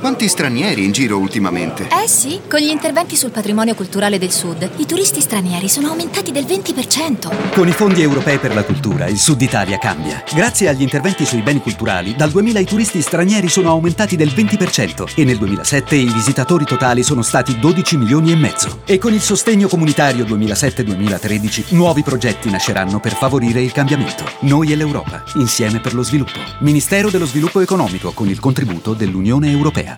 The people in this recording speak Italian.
Quanti stranieri in giro ultimamente? Eh sì, con gli interventi sul patrimonio culturale del Sud, i turisti stranieri sono aumentati del 20%. Con i fondi europei per la cultura, il Sud Italia cambia. Grazie agli interventi sui beni culturali, dal 2000 i turisti stranieri sono aumentati del 20% e nel 2007 i visitatori totali sono stati 12 milioni e mezzo. E con il sostegno comunitario 2007-2013, nuovi progetti nasceranno per favorire il cambiamento. Noi e l'Europa, insieme per lo sviluppo. Ministero dello Sviluppo Economico, con il contributo dell'Unione Europea.